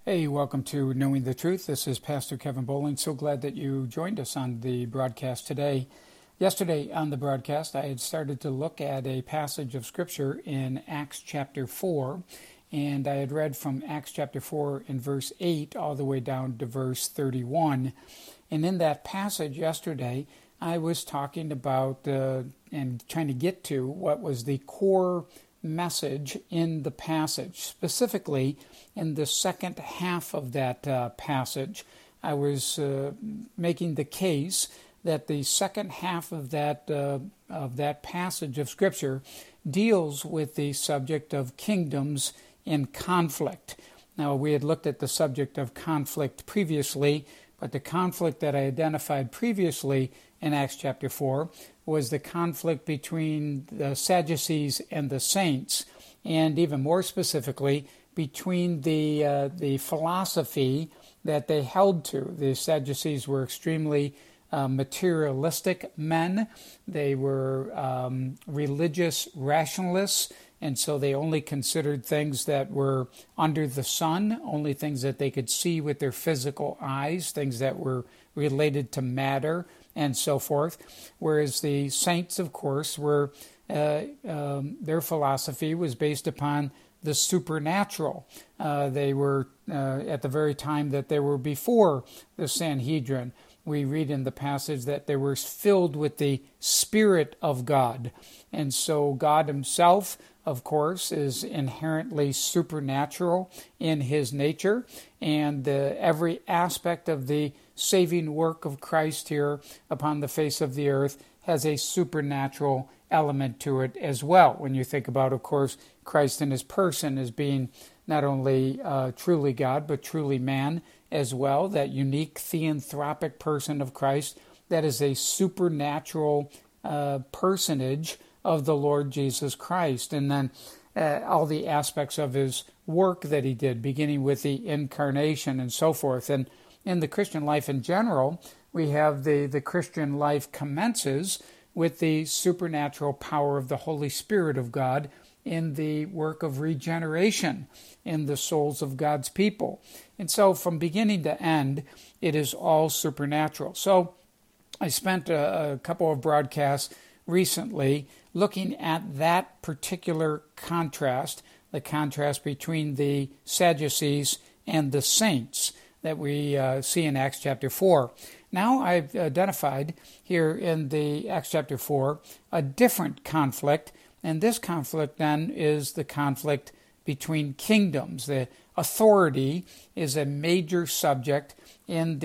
Hey, welcome to Knowing the Truth. This is Pastor Kevin Bowling. So glad that you joined us on the broadcast today. Yesterday on the broadcast, I had started to look at a passage of Scripture in Acts chapter 4, and I had read from Acts chapter 4 in verse 8 all the way down to verse 31. And in that passage yesterday, I was talking about and trying to get to what was the core message in the passage, specifically in the second half of that passage. I was making the case that the second half of that passage of Scripture deals with the subject of kingdoms in conflict. Now, we had looked at the subject of conflict previously, but the conflict that I identified previously in Acts chapter 4 was the conflict between the Sadducees and the saints, and even more specifically, between the philosophy that they held to. The Sadducees were extremely materialistic men. They were religious rationalists, and so they only considered things that were under the sun, only things that they could see with their physical eyes, things that were related to matter, and so forth. Whereas the saints, of course, were their philosophy was based upon the supernatural. They were at the very time that they were before the Sanhedrin. We read in the passage that they were filled with the Spirit of God. And so God himself, of course, is inherently supernatural in his nature, and every aspect of the saving work of Christ here upon the face of the earth has a supernatural element to it as well. When you think about, of course, Christ in his person as being not only truly God, but truly man as well, that unique theanthropic person of Christ, that is a supernatural personage of the Lord Jesus Christ. And then all the aspects of his work that he did, beginning with the incarnation and so forth. And in the Christian life in general, we have the Christian life commences with the supernatural power of the Holy Spirit of God in the work of regeneration in the souls of God's people. And so from beginning to end, it is all supernatural. So I spent a couple of broadcasts recently looking at that particular contrast, the contrast between the Sadducees and the saints that we see in Acts chapter 4. Now I've identified here in the Acts chapter 4 a different conflict, and this conflict then is the conflict between kingdoms. The authority is a major subject in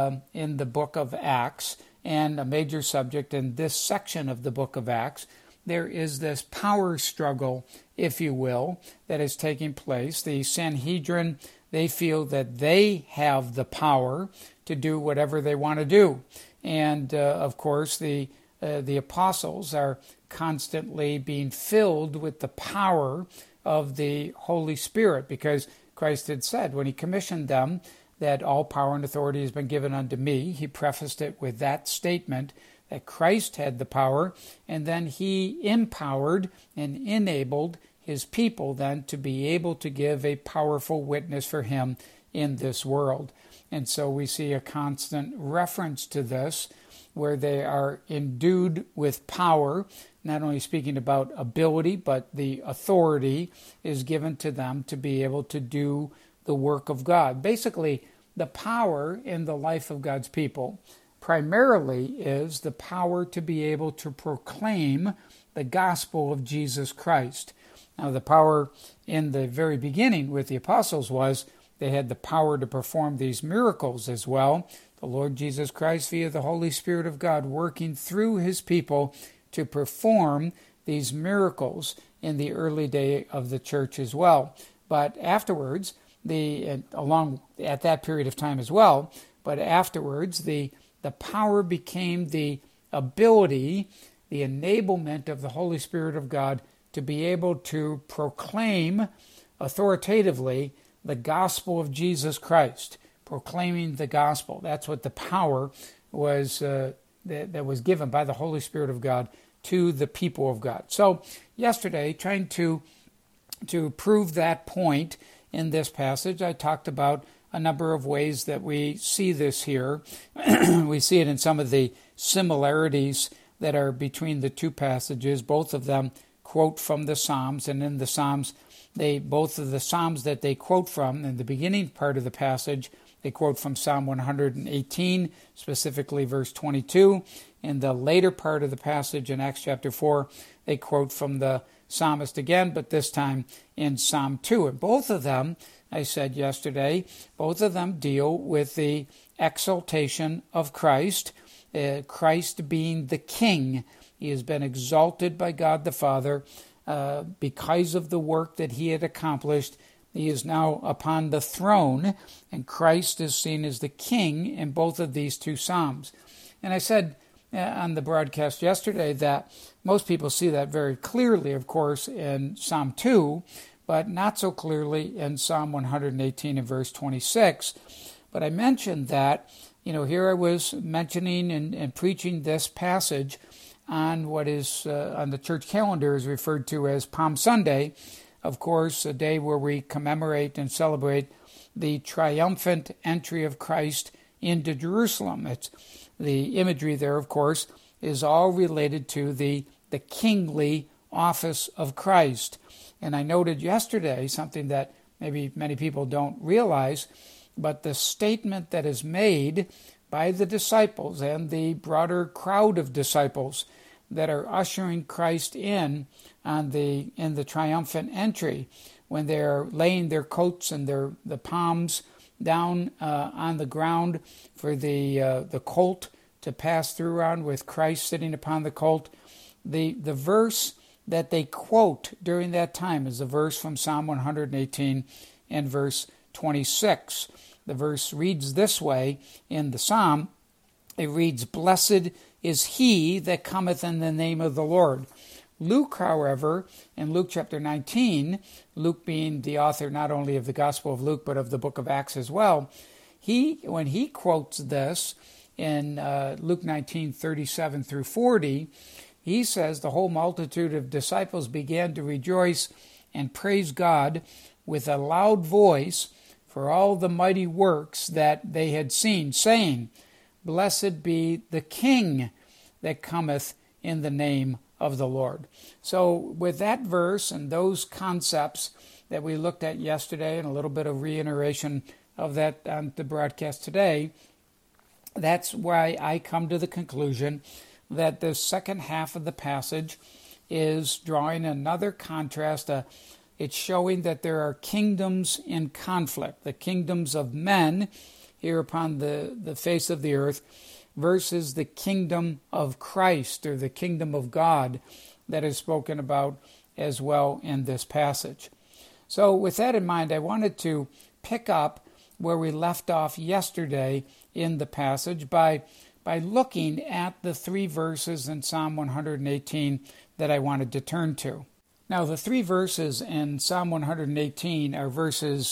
the book of Acts, and a major subject in this section of the book of Acts. There is this power struggle, if you will, that is taking place. The Sanhedrin, they feel that they have the power to do whatever they want to do. And, of course, the apostles are constantly being filled with the power of the Holy Spirit, because Christ had said when he commissioned them that all power and authority has been given unto me. He prefaced it with that statement that Christ had the power, and then he empowered and enabled his people then to be able to give a powerful witness for him in this world. And so we see a constant reference to this, where they are endued with power, not only speaking about ability, but the authority is given to them to be able to do the work of God. Basically, the power in the life of God's people primarily is the power to be able to proclaim the gospel of Jesus Christ. Now, the power in the very beginning with the apostles was they had the power to perform these miracles as well. The Lord Jesus Christ, via the Holy Spirit of God, working through his people to perform these miracles in the early day of the church as well. But afterwards, along at that period of time as well, but afterwards, the power became the ability, the enablement of the Holy Spirit of God to be able to proclaim authoritatively the gospel of Jesus Christ, proclaiming the gospel. That's what the power was that was given by the Holy Spirit of God to the people of God. So yesterday, trying to prove that point in this passage. I talked about a number of ways that we see this here. We see it in some of the similarities that are between the two passages. Both of them quote from the Psalms, and in the Psalms, both of the Psalms that they quote from, in the beginning part of the passage, they quote from Psalm 118, specifically verse 22. In the later part of the passage in Acts chapter 4, they quote from the psalmist again, but this time in Psalm 2. And both of them, I said yesterday, both of them deal with the exaltation of Christ, Christ being the King. He has been exalted by God the Father because of the work that he had accomplished. He is now upon the throne, and Christ is seen as the King in both of these two Psalms. And I said on the broadcast yesterday that most people see that very clearly, of course, in Psalm 2, but not so clearly in Psalm 118 and verse 26. But I mentioned that, here I was mentioning and preaching this passage on what is on the church calendar is referred to as Palm Sunday, of course, a day where we commemorate and celebrate the triumphant entry of Christ into Jerusalem. It's the imagery there, of course, is all related to the kingly office of Christ. And I noted yesterday something that maybe many people don't realize, but the statement that is made by the disciples and the broader crowd of disciples that are ushering Christ in the triumphant entry, when they're laying their coats and the palms down on the ground for the colt to pass through on with Christ sitting upon the colt. The verse that they quote during that time is a verse from Psalm 118 and verse 26. The verse reads this way in the psalm. It reads, "Blessed is he that cometh in the name of the Lord." Luke, however, in Luke chapter 19, Luke being the author not only of the Gospel of Luke but of the book of Acts as well, when he quotes this in Luke 19:37 through 40, he says, "The whole multitude of disciples began to rejoice and praise God with a loud voice for all the mighty works that they had seen, saying, Blessed be the King that cometh in the name of the Lord." So with that verse and those concepts that we looked at yesterday and a little bit of reiteration of that on the broadcast today, that's why I come to the conclusion that the second half of the passage is drawing another contrast. It's showing that there are kingdoms in conflict, the kingdoms of men here upon the face of the earth versus the kingdom of Christ or the kingdom of God that is spoken about as well in this passage. So with that in mind, I wanted to pick up where we left off yesterday in the passage by looking at the three verses in Psalm 118 that I wanted to turn to. Now, the three verses in Psalm 118 are verses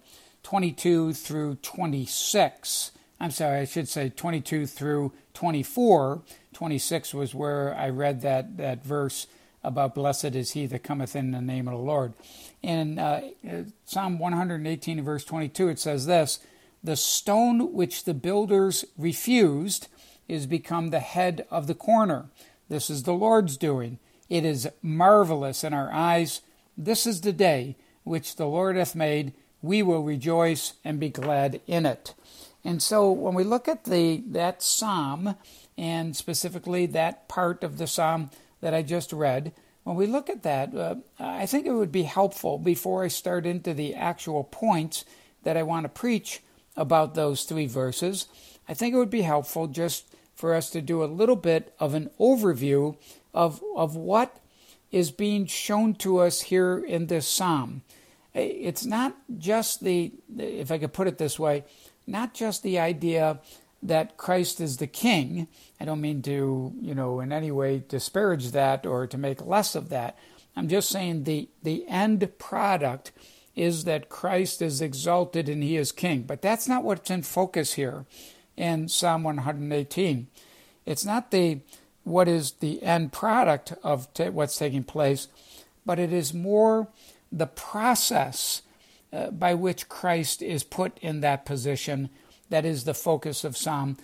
22 through 26. I'm sorry, I should say 22 through 24. 26 was where I read that verse about blessed is he that cometh in the name of the Lord. In Psalm 118 verse 22, it says this, "The stone which the builders refused is become the head of the corner. This is the Lord's doing. It is marvelous in our eyes. This is the day which the Lord hath made. We will rejoice and be glad in it." And so when we look at that psalm, and specifically that part of the psalm that I just read, when we look at that, I think it would be helpful before I start into the actual points that I want to preach about those three verses. I think it would be helpful just for us to do a little bit of an overview of what is being shown to us here in this psalm. It's not just if I could put it this way, not just the idea that Christ is the King. I don't mean to, in any way disparage that or to make less of that. I'm just saying the end product is that Christ is exalted and he is King. But that's not what's in focus here in Psalm 118. It's not what is the end product of what's taking place, but it is more the process by which Christ is put in that position. That is the focus of Psalm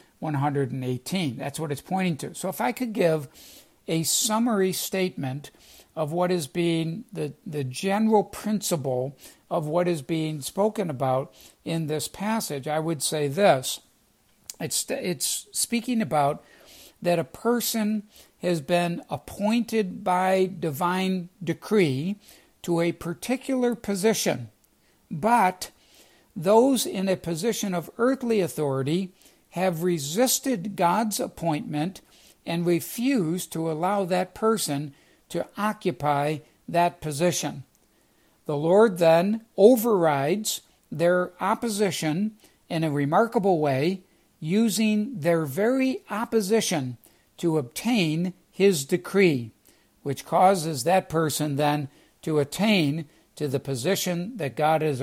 118. That's what it's pointing to. So if I could give a summary statement of what is being the general principle of what is being spoken about in this passage, I would say this. It's speaking about that a person has been appointed by divine decree to a particular position, but those in a position of earthly authority have resisted God's appointment and refused to allow that person to occupy that position. The Lord then overrides their opposition in a remarkable way, using their very opposition to obtain his decree, which causes that person then to attain to the position that God has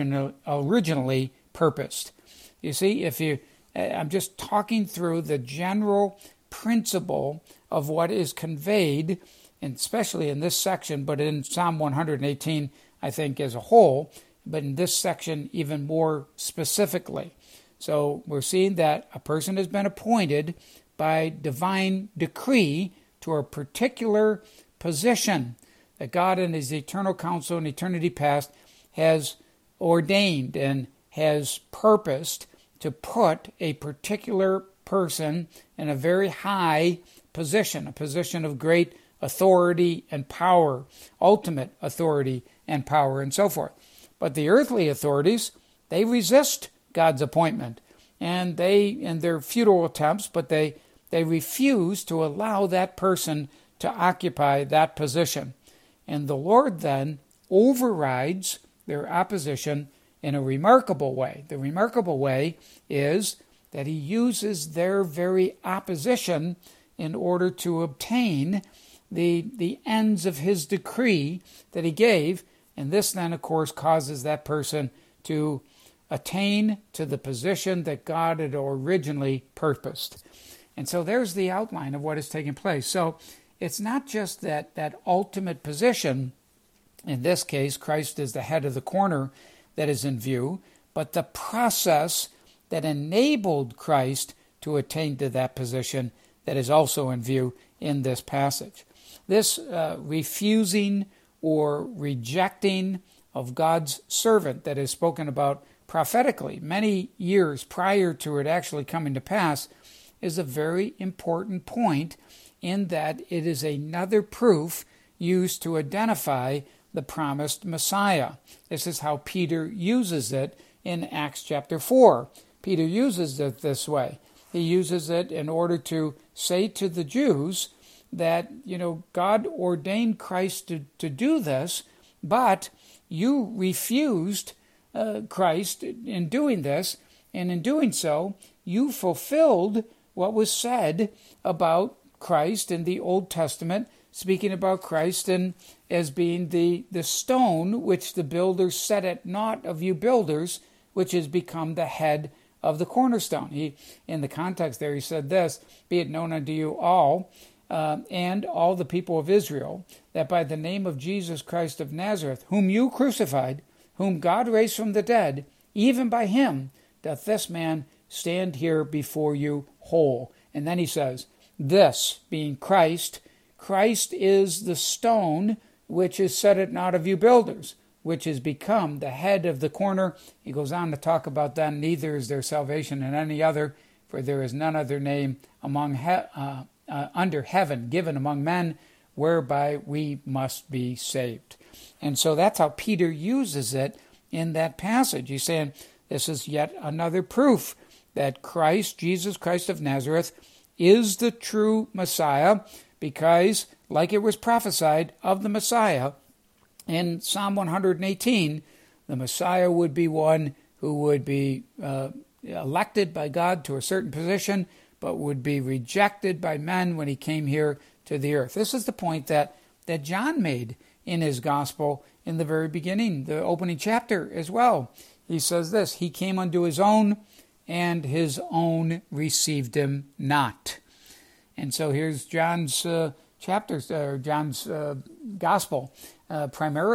originally purposed. You see, I'm just talking through the general principle of what is conveyed, and especially in this section, but in Psalm 118, I think, as a whole, but in this section even more specifically. So we're seeing that a person has been appointed by divine decree to a particular position that God in his eternal counsel in eternity past has ordained and has purposed to put a particular person in a very high position, a position of great authority and power, ultimate authority and power, and so forth. But the earthly authorities, they resist God's appointment, and they, in their futile attempts, but they refuse to allow that person to occupy that position. And the Lord then overrides their opposition in a remarkable way. The remarkable way is that he uses their very opposition in order to obtain the ends of his decree that he gave, and this then, of course, causes that person to attain to the position that God had originally purposed. And so there's the outline of what is taking place. So it's not just that ultimate position, in this case, Christ is the head of the corner, that is in view, but the process that enabled Christ to attain to that position that is also in view in this passage. This refusing or rejecting of God's servant that is spoken about prophetically many years prior to it actually coming to pass is a very important point, in that it is another proof used to identify the promised Messiah. This is how Peter uses it in Acts chapter 4. Peter uses it this way. He uses it in order to say to the Jews that, God ordained Christ to do this, but you refused Christ in doing this, and in doing so, you fulfilled what was said about Christ in the Old Testament, speaking about Christ and as being the stone which the builders set at naught of you builders, which has become the head of the cornerstone. In the context there, he said this, "Be it known unto you all, and all the people of Israel, that by the name of Jesus Christ of Nazareth, whom you crucified, whom God raised from the dead, even by him doth this man stand here before you whole." And then he says, this being Christ is the stone which is set at naught of you builders, which has become the head of the corner. He goes on to talk about then, neither is there salvation in any other, for there is none other name among under heaven given among men whereby we must be saved. And so that's how Peter uses it in that passage. He's saying this is yet another proof that Christ, Jesus Christ of Nazareth, is the true Messiah, because, like it was prophesied of the Messiah in Psalm 118, the Messiah would be one who would be elected by God to a certain position, but would be rejected by men when he came here to the earth. This is the point that John made in his gospel in the very beginning, the opening chapter as well. He says this, "He came unto his own, and his own received him not." And so here's John's John's gospel, primarily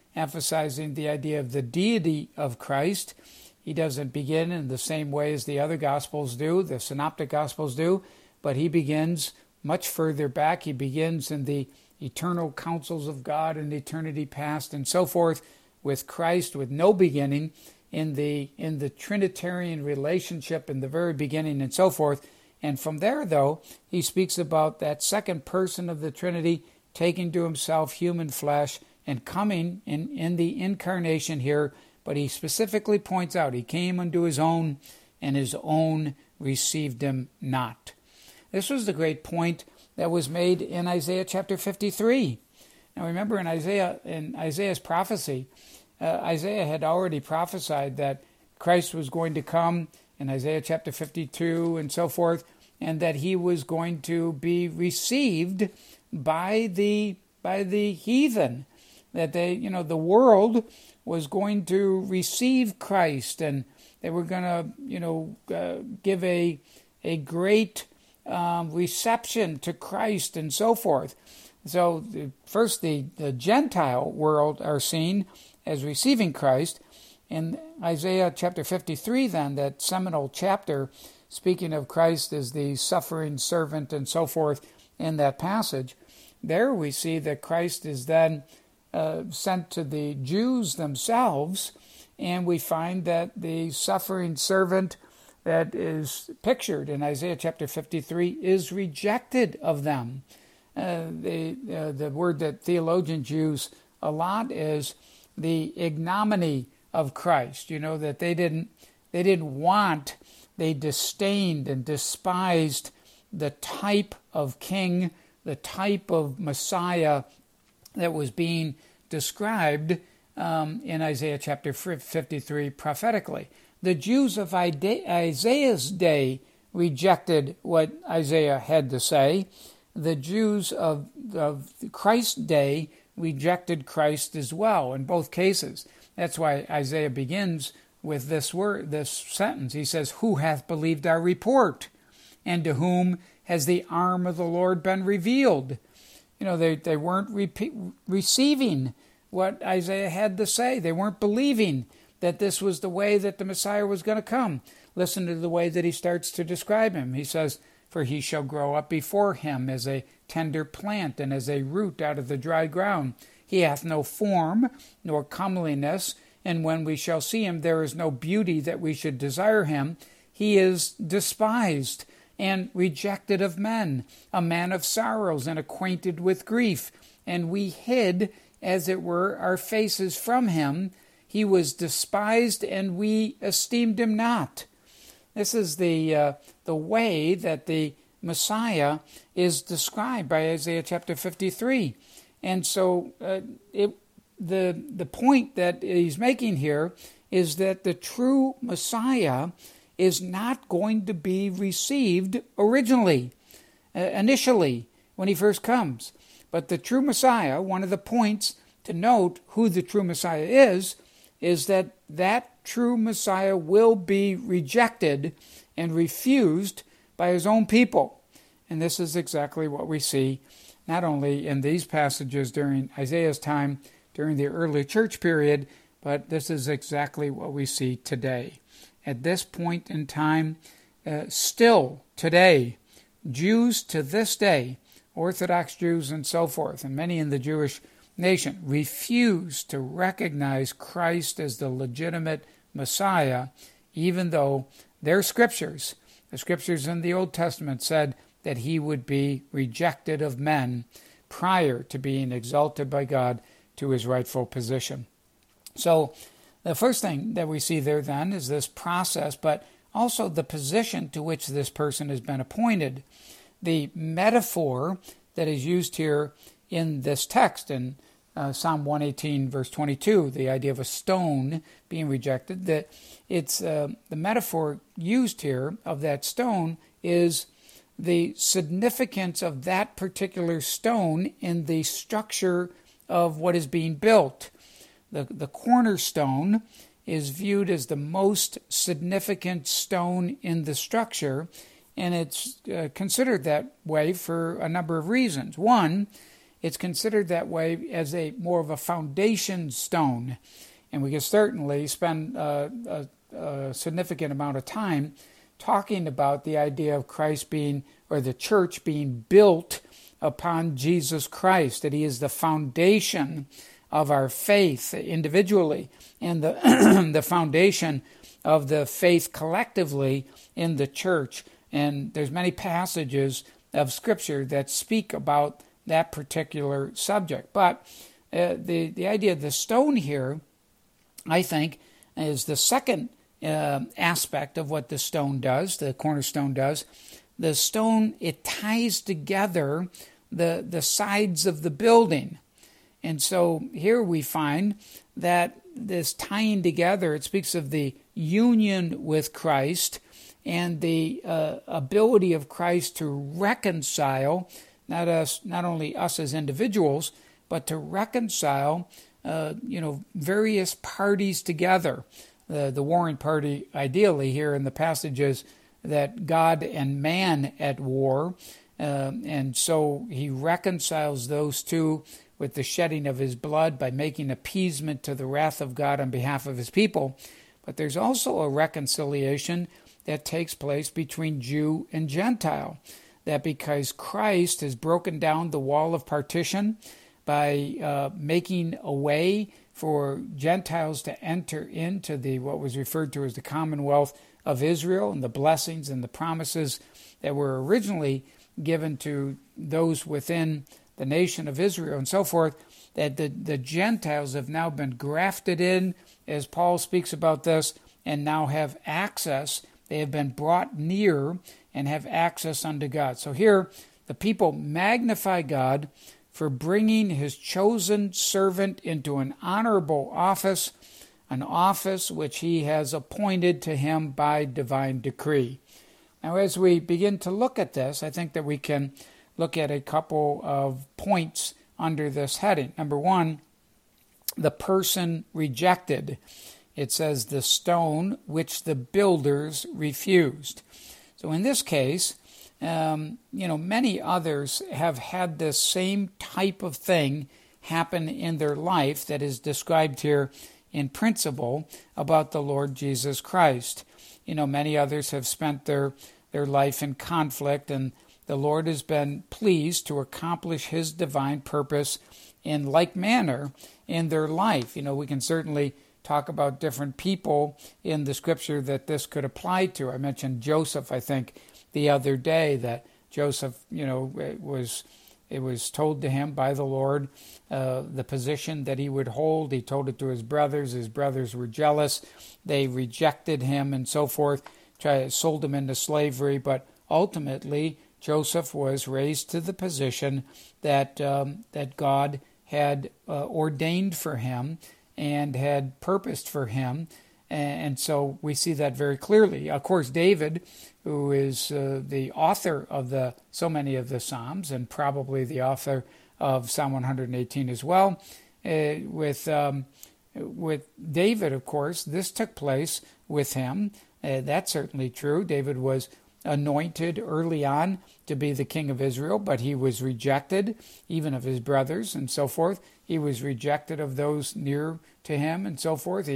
emphasizing the idea of the deity of Christ. He doesn't begin in the same way as the other Gospels do, the Synoptic Gospels do, but he begins much further back. He begins in the eternal counsels of God in eternity past and so forth, with Christ with no beginning, in the Trinitarian relationship in the very beginning and so forth. And from there, though, he speaks about that second person of the Trinity taking to himself human flesh and coming in the incarnation here. But he specifically points out he came unto his own, and his own received him not. This was the great point that was made in Isaiah chapter 53. Now remember, in Isaiah's prophecy, Isaiah had already prophesied that Christ was going to come in Isaiah chapter 52 and so forth, and that he was going to be received by the heathen, that the world was going to receive Christ, and they were going to give a great reception to Christ and so forth. So first the Gentile world are seen as receiving Christ. In Isaiah chapter 53, then, that seminal chapter, speaking of Christ as the suffering servant and so forth in that passage, there we see that Christ is then sent to the Jews themselves, and we find that the suffering servant that is pictured in Isaiah chapter 53 is rejected of them. The word that theologians use a lot is the ignominy of Christ. That they didn't want, they disdained and despised the type of king, the type of Messiah that was being described in Isaiah chapter 53 prophetically. The Jews of Isaiah's day rejected what Isaiah had to say. The Jews of Christ's day rejected Christ as well in both cases. That's why Isaiah begins with this sentence. He says, "Who hath believed our report? And to whom has the arm of the Lord been revealed?" They weren't receiving what Isaiah had to say. They weren't believing that this was the way that the Messiah was going to come. Listen to the way that he starts to describe him. He says, "For he shall grow up before him as a tender plant, and as a root out of the dry ground. He hath no form, nor comeliness, and when we shall see him, there is no beauty that we should desire him. He is despised and rejected of men, a man of sorrows and acquainted with grief. And we hid, as it were, our faces from him. He was despised, and we esteemed him not." This is the way that the Messiah is described by Isaiah chapter 53. And so the point that he's making here is that the true Messiah is not going to be received initially, when he first comes. But the true Messiah, one of the points to note who the true Messiah is that true Messiah will be rejected and refused by his own people. And this is exactly what we see not only in these passages during Isaiah's time, during the early church period, but this is exactly what we see today. At this point in time, still today, Jews to this day, Orthodox Jews and so forth, and many in the Jewish nation, refuse to recognize Christ as the legitimate Messiah, even though their scriptures, the scriptures in the Old Testament, said that he would be rejected of men prior to being exalted by God to his rightful position. So the first thing that we see there then is this process, but also the position to which this person has been appointed. The metaphor that is used here in this text, in Psalm 118, verse 22, the idea of a stone being rejected, that it's the metaphor used here of that stone is the significance of that particular stone in the structure of what is being built. The cornerstone is viewed as the most significant stone in the structure, and it's considered that way for a number of reasons. One, it's considered that way as a more of a foundation stone. And we can certainly spend a significant amount of time talking about the idea of Christ being, or the church being built upon Jesus Christ, that he is the foundation of our faith individually and the, the foundation of the faith collectively in the church. And there's many passages of Scripture that speak about that particular subject. But the idea of the stone here, I think, is the second aspect of what the stone does, the cornerstone does. The stone, it ties together the sides of the building. And so here we find that this tying together, it speaks of the union with Christ and the ability of Christ to reconcile not only us as individuals, but to reconcile various parties together. The warring party, ideally, here in the passages that God and man at war, and so he reconciles those two with the shedding of his blood by making appeasement to the wrath of God on behalf of his people. But there's also a reconciliation that takes place between Jew and Gentile, that because Christ has broken down the wall of partition by making a way for Gentiles to enter into what was referred to as the Commonwealth of Israel, and the blessings and the promises that were originally given to those within the nation of Israel and so forth, that the Gentiles have now been grafted in, as Paul speaks about this, and now have access. They have been brought near and have access unto God. So here, the people magnify God for bringing his chosen servant into an honorable office, an office which he has appointed to him by divine decree. Now, as we begin to look at this, I think that we can look at a couple of points under this heading. Number one, the person rejected. It says the stone which the builders refused. So in this case, many others have had this same type of thing happen in their life that is described here in principle about the Lord Jesus Christ. Many others have spent their life in conflict, and the Lord has been pleased to accomplish his divine purpose in like manner in their life. We can certainly talk about different people in the Scripture that this could apply to. I mentioned Joseph, I think, the other day, that Joseph, it was told to him by the Lord the position that he would hold. He told it to his brothers. His brothers were jealous. They rejected him and so forth, sold him into slavery. But ultimately, Joseph was raised to the position that God had ordained for him and had purposed for him. And so we see that very clearly. Of course, David, who is the author of so many of the Psalms, and probably the author of Psalm 118 as well, with David, of course, this took place with him. That's certainly true. David was anointed early on to be the king of Israel, but he was rejected, even of his brothers and so forth. He was rejected of those near to him and so forth.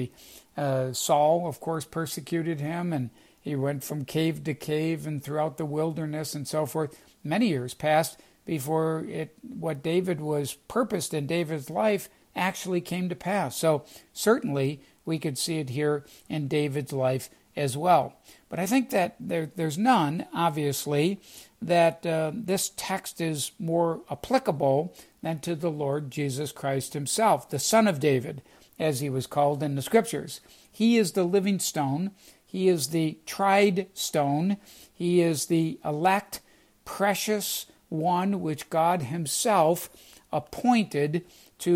Saul, of course, persecuted him, and he went from cave to cave and throughout the wilderness and so forth. Many years passed before what David was purposed in David's life actually came to pass. So certainly we could see it here in David's life as well. But I think that there's none, obviously, that this text is more applicable than to the Lord Jesus Christ himself, the Son of David, as he was called in the Scriptures. He is the living stone. He is the tried stone. He is the elect, precious one which God himself appointed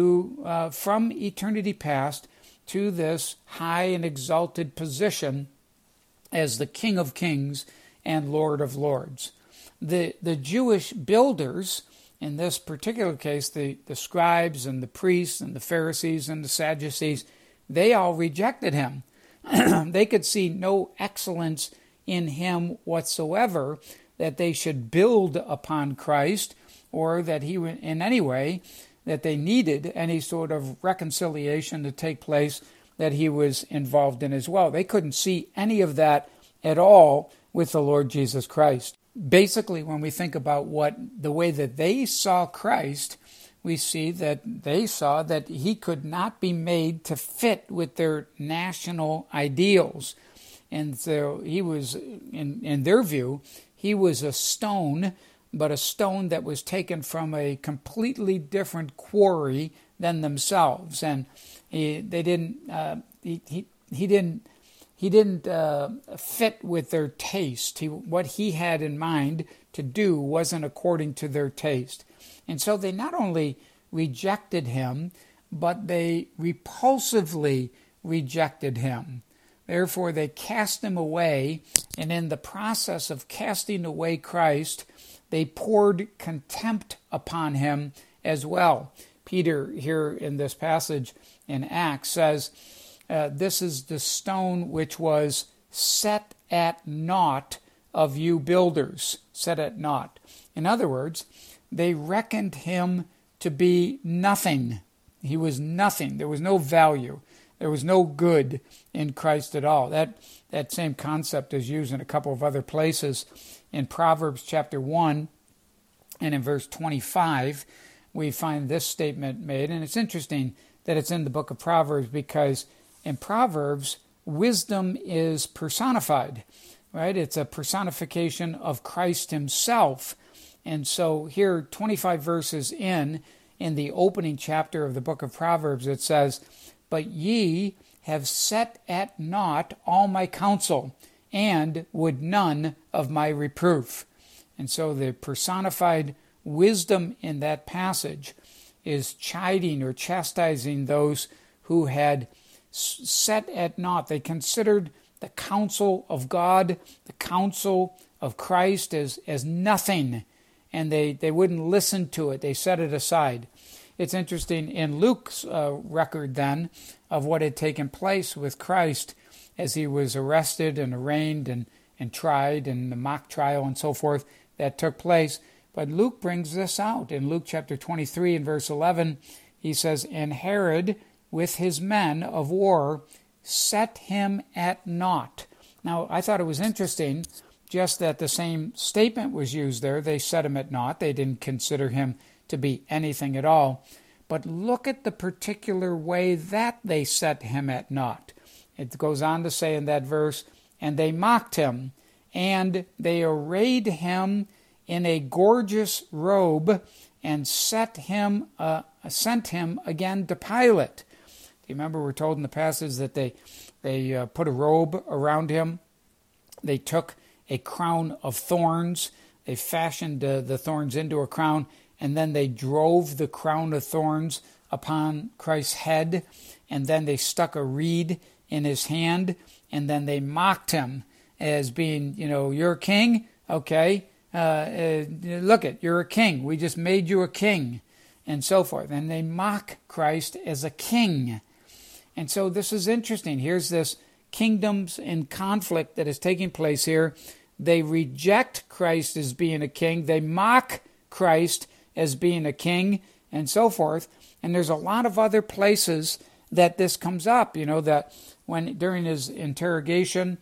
to from eternity past to this high and exalted position as the King of Kings and Lord of Lords. The Jewish builders, in this particular case, the scribes and the priests and the Pharisees and the Sadducees, they all rejected him. They could see no excellence in him whatsoever, that they should build upon Christ or that he in any way that they needed any sort of reconciliation to take place that he was involved in as well. They couldn't see any of that at all with the Lord Jesus Christ. Basically, when we think about the way that they saw Christ, we see that they saw that he could not be made to fit with their national ideals. And so he was, in their view, he was a stone, but a stone that was taken from a completely different quarry than themselves. And he didn't fit with their taste. What he had in mind to do wasn't according to their taste. And so they not only rejected him, but they repulsively rejected him. Therefore, they cast him away, and in the process of casting away Christ, they poured contempt upon him as well. Peter, here in this passage in Acts, says, this is the stone which was set at naught of you builders. Set at naught. In other words, they reckoned him to be nothing. He was nothing. There was no value. There was no good in Christ at all. That same concept is used in a couple of other places. In Proverbs chapter 1 and in verse 25, we find this statement made. And it's interesting that it's in the book of Proverbs because in Proverbs, wisdom is personified, right? It's a personification of Christ himself. And so here, 25 verses in the opening chapter of the book of Proverbs, it says, "But ye have set at naught all my counsel, and would none of my reproof." And so the personified wisdom in that passage is chiding or chastising those who had set at naught. They considered the counsel of God, the counsel of Christ as nothing, and they wouldn't listen to it. They set it aside. It's interesting, in Luke's record then of what had taken place with Christ as he was arrested and arraigned and tried, and the mock trial and so forth that took place. But Luke brings this out. In Luke chapter 23 and verse 11, he says, "And Herod with his men of war set him at naught." Now, I thought it was interesting just that the same statement was used there. They set him at naught. They didn't consider him to be anything at all. But look at the particular way that they set him at naught. It goes on to say in that verse, "And they mocked him, and they arrayed him in a gorgeous robe, and sent him again to Pilate." Do you remember we're told in the passage that they put a robe around him? They took a crown of thorns. They fashioned the thorns into a crown, and then they drove the crown of thorns upon Christ's head, and then they stuck a reed in his hand, and then they mocked him as being, you're a king? Okay, look it, you're a king. We just made you a king, and so forth. And they mock Christ as a king. And so this is interesting. Here's this kingdoms in conflict that is taking place here. They reject Christ as being a king. They mock Christ as being a king, and so forth. And there's a lot of other places that this comes up. That when during his interrogation,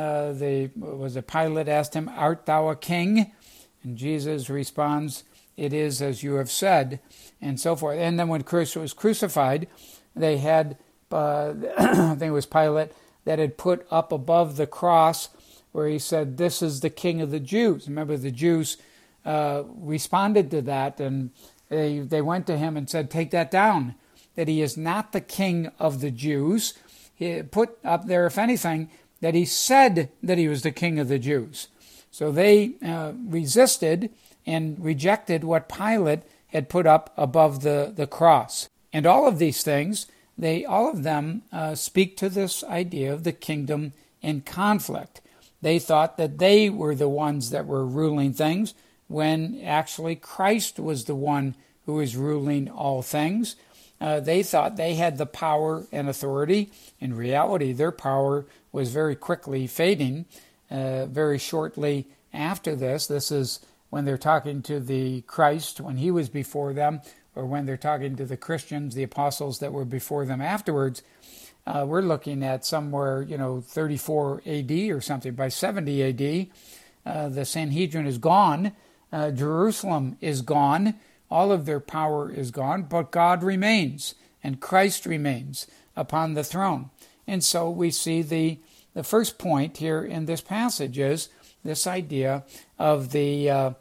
Pilate asked him, "Art thou a king?" And Jesus responds, "It is as you have said," and so forth. And then when Christ was crucified, they had, I think it was Pilate, that had put up above the cross where he said, "This is the King of the Jews." Remember, the Jews responded to that, and they went to him and said, "Take that down, that he is not the King of the Jews." He put up there, if anything, that he said that he was the King of the Jews. So they resisted and rejected what Pilate had put up above the cross. And all of these things, all of them speak to this idea of the kingdom in conflict. They thought that they were the ones that were ruling things, when actually Christ was the one who was ruling all things. They thought they had the power and authority. In reality, their power was very quickly fading. Very shortly after this is when they're talking to the Christ when he was before them, or when they're talking to the Christians, the apostles that were before them afterwards. We're looking at somewhere, 34 AD or something. By 70 AD, the Sanhedrin is gone. Jerusalem is gone. All of their power is gone, but God remains, and Christ remains upon the throne. And so we see the first point here in this passage is this idea of the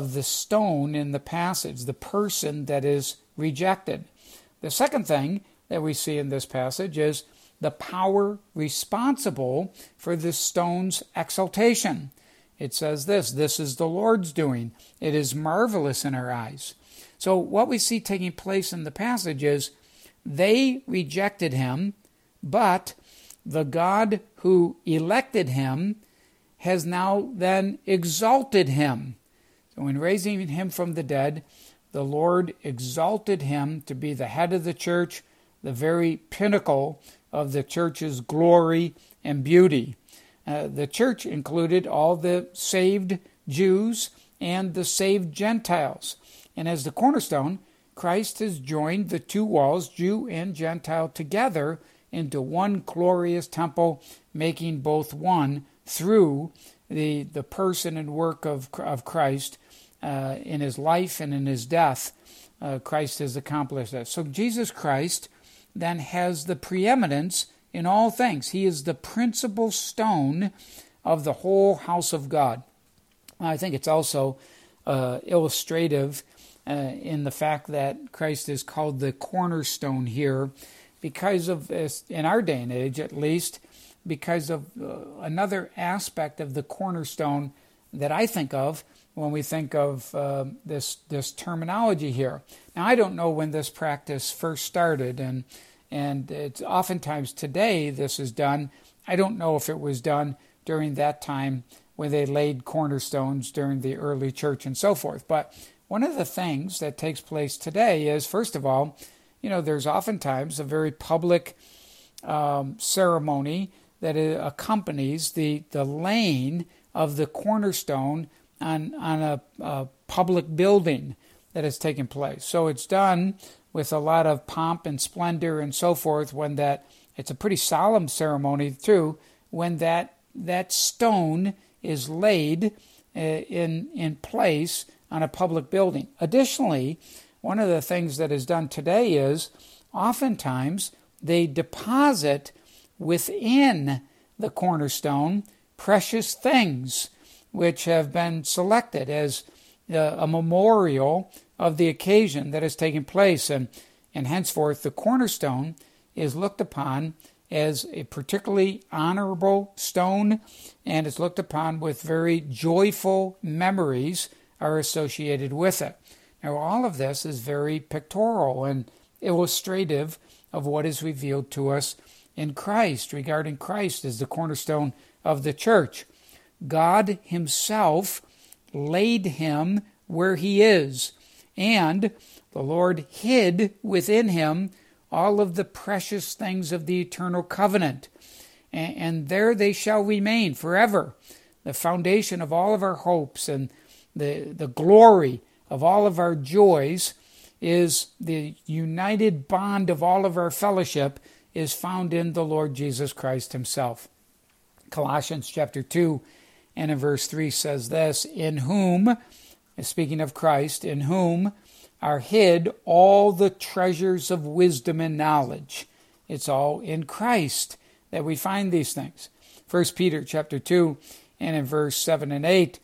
stone in the passage, the person that is rejected. The second thing that we see in this passage is the power responsible for the stone's exaltation. It says this is the Lord's doing. It is marvelous in our eyes. So what we see taking place in the passage is they rejected him, but the God who elected him has now then exalted him. So in raising him from the dead, the Lord exalted him to be the head of the church, the very pinnacle of the church's glory and beauty. The church included all the saved Jews and the saved Gentiles. And as the cornerstone, Christ has joined the two walls, Jew and Gentile, together into one glorious temple, making both one through the person and work of Christ in his life and in his death. Christ has accomplished that. So Jesus Christ then has the preeminence in all things. He is the principal stone of the whole house of God. I think it's also illustrative in the fact that Christ is called the cornerstone here because of, in our day and age at least, because of another aspect of the cornerstone that I think of when we think of this terminology here. Now, I don't know when this practice first started, and it's oftentimes today this is done. I don't know if it was done during that time when they laid cornerstones during the early church and so forth. But one of the things that takes place today is, first of all, there's oftentimes a very public ceremony that accompanies the laying of the cornerstone on a public building that has taken place. So it's done with a lot of pomp and splendor and so forth, when it's a pretty solemn ceremony too, when that stone is laid in place on a public building. Additionally, one of the things that is done today is oftentimes they deposit within the cornerstone precious things which have been selected as a memorial of the occasion that has taken place. And henceforth, the cornerstone is looked upon as a particularly honorable stone, and it's looked upon with very joyful memories are associated with it. Now, all of this is very pictorial and illustrative of what is revealed to us in Christ, regarding Christ as the cornerstone of the church. God himself laid him where he is, and the Lord hid within him all of the precious things of the eternal covenant. And there they shall remain forever. The foundation of all of our hopes and the glory of all of our joys is the united bond of all of our fellowship is found in the Lord Jesus Christ himself. Colossians chapter 2 and in verse 3 says this, in whom, speaking of Christ, in whom are hid all the treasures of wisdom and knowledge. It's all in Christ that we find these things. 1 Peter chapter 2 and in verse 7 and 8,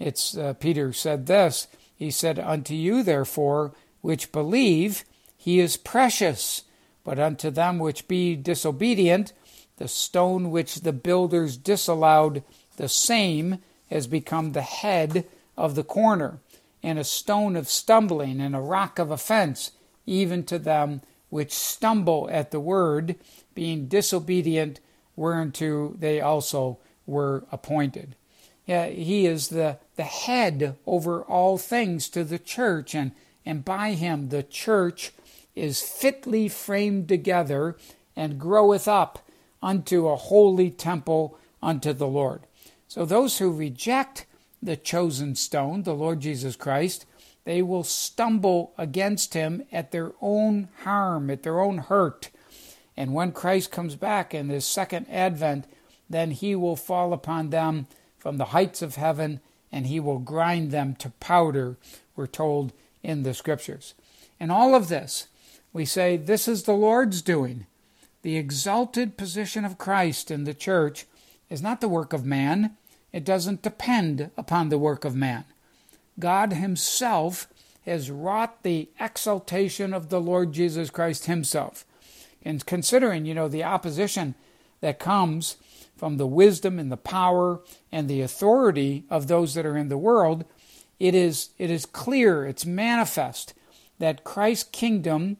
Peter said this, he said, unto you therefore which believe, he is precious, but unto them which be disobedient, the stone which the builders disallowed, the same has become the head of the corner, and a stone of stumbling and a rock of offense, even to them which stumble at the word, being disobedient, whereunto they also were appointed. Yeah, he is the head over all things to the church, and by him the church is fitly framed together and groweth up unto a holy temple unto the Lord. So those who reject the chosen stone, the Lord Jesus Christ, they will stumble against him at their own harm, at their own hurt. And when Christ comes back in his second advent, then he will fall upon them from the heights of heaven, and he will grind them to powder, we're told in the Scriptures. And all of this, we say, this is the Lord's doing. The exalted position of Christ in the church is not the work of man. It doesn't depend upon the work of man. God himself has wrought the exaltation of the Lord Jesus Christ himself. And considering, the opposition that comes from the wisdom and the power and the authority of those that are in the world, it is clear, it's manifest that Christ's kingdom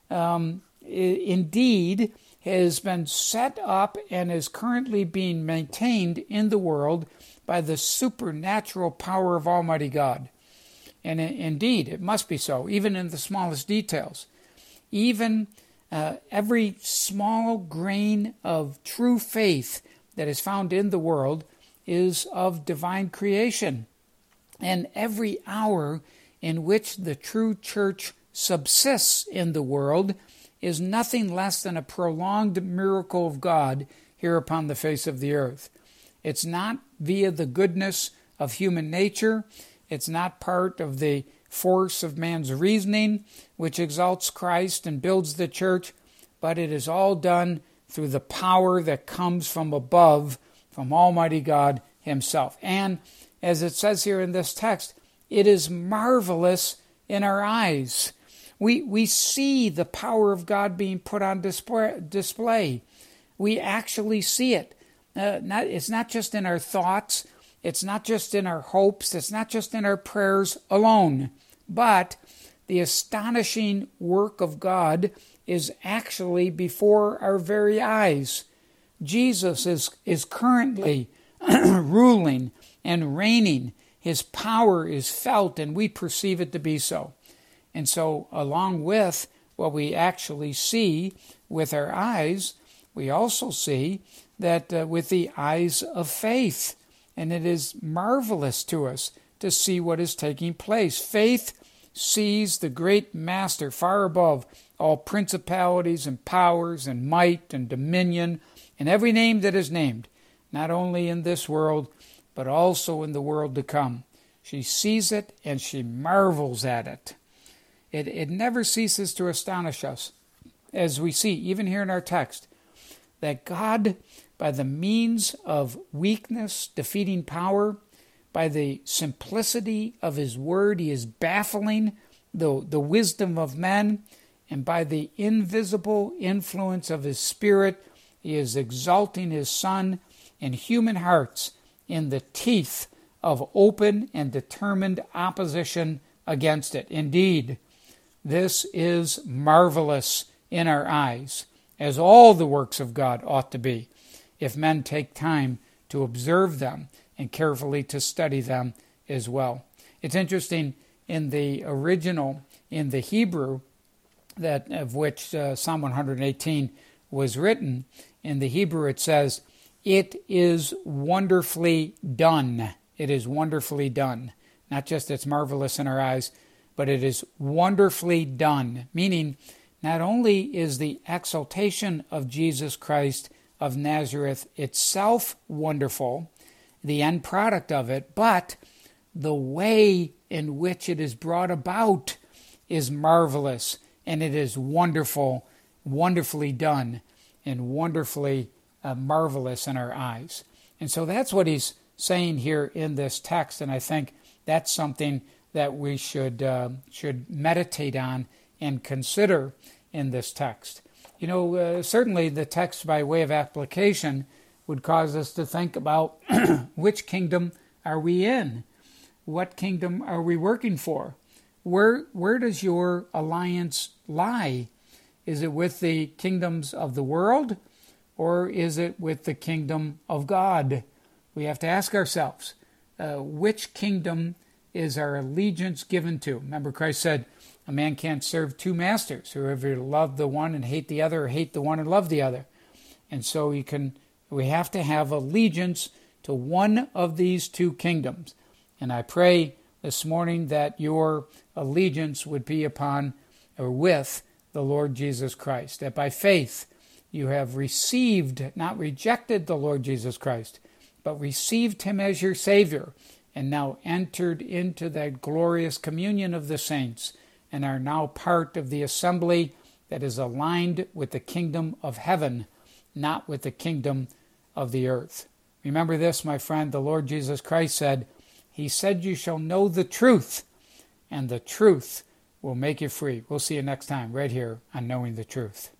indeed has been set up and is currently being maintained in the world by the supernatural power of Almighty God. And indeed, it must be so, even in the smallest details. Even every small grain of true faith that is found in the world is of divine creation. And every hour in which the true church subsists in the world is nothing less than a prolonged miracle of God here upon the face of the earth. It's not via the goodness of human nature. It's not part of the force of man's reasoning, which exalts Christ and builds the church, but it is all done through the power that comes from above, from Almighty God himself. And as it says here in this text, it is marvelous in our eyes. We see the power of God being put on display. We actually see it. It's not just in our thoughts. It's not just in our hopes. It's not just in our prayers alone. But the astonishing work of God is actually before our very eyes. Jesus is currently ruling and reigning. His power is felt, and we perceive it to be so. And so, along with what we actually see with our eyes, we also see that with the eyes of faith. And it is marvelous to us to see what is taking place. Faith sees the great Master far above all principalities and powers and might and dominion and every name that is named, not only in this world, but also in the world to come. She sees it and she marvels at it. It never ceases to astonish us, as we see, even here in our text, that God, by the means of weakness defeating power, by the simplicity of his word, he is baffling the wisdom of men, and by the invisible influence of his Spirit, he is exalting his Son in human hearts in the teeth of open and determined opposition against it. Indeed, this is marvelous in our eyes, as all the works of God ought to be, if men take time to observe them and carefully to study them as well. It's interesting, in the original, in the Hebrew, that of which Psalm 118 was written, in the Hebrew it says, "It is wonderfully done." It is wonderfully done. Not just it's marvelous in our eyes, but it is wonderfully done, meaning not only is the exaltation of Jesus Christ of Nazareth itself wonderful, the end product of it, but the way in which it is brought about is marvelous, and it is wonderful, wonderfully done, and wonderfully marvelous in our eyes. And so that's what he's saying here in this text, and I think that's something that we should meditate on and consider in this text. Certainly the text by way of application would cause us to think about which kingdom are we in? What kingdom are we working for? Where does your alliance lie? Is it with the kingdoms of the world, or is it with the kingdom of God? We have to ask ourselves, which kingdom is our allegiance given to? Remember, Christ said, a man can't serve two masters, whoever love the one and hate the other, or hate the one and love the other. And so we have to have allegiance to one of these two kingdoms. And I pray this morning that your allegiance would be upon or with the Lord Jesus Christ, that by faith you have received, not rejected the Lord Jesus Christ, but received him as your Savior, and now entered into that glorious communion of the saints, and are now part of the assembly that is aligned with the kingdom of heaven, not with the kingdom of the earth. Remember this, my friend, the Lord Jesus Christ said, he said you shall know the truth, and the truth will make you free. We'll see you next time right here on Knowing the Truth.